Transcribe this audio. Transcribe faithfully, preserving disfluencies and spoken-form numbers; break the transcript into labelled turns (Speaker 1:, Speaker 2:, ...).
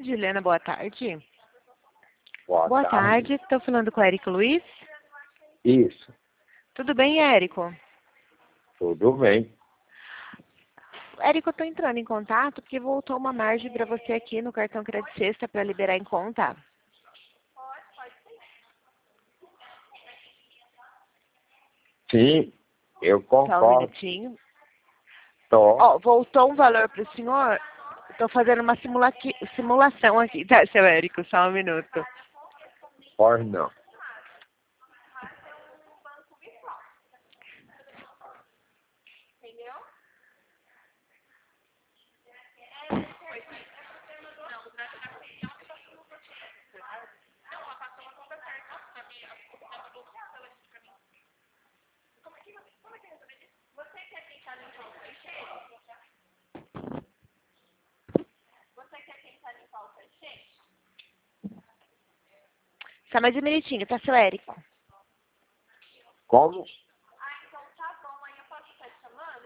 Speaker 1: Juliana, boa tarde.
Speaker 2: Boa,
Speaker 1: Boa
Speaker 2: tarde.
Speaker 1: tarde, estou falando com o Érico Luiz.
Speaker 2: Isso,
Speaker 1: Tudo bem, Érico?
Speaker 2: tudo bem.
Speaker 1: Érico, eu estou entrando em contato porque voltou uma margem para você aqui no cartão Crédito Sexta para liberar em conta.
Speaker 2: Sim, eu
Speaker 1: Só um
Speaker 2: concordo.
Speaker 1: minutinho.
Speaker 2: Tô.
Speaker 1: Ó, voltou um valor para o senhor. Estou fazendo uma simula simulação aqui, tá, seu Érico? Só um minuto.
Speaker 2: Pois não.
Speaker 1: Só mais um minutinho, tá, seu Érico?
Speaker 2: Como?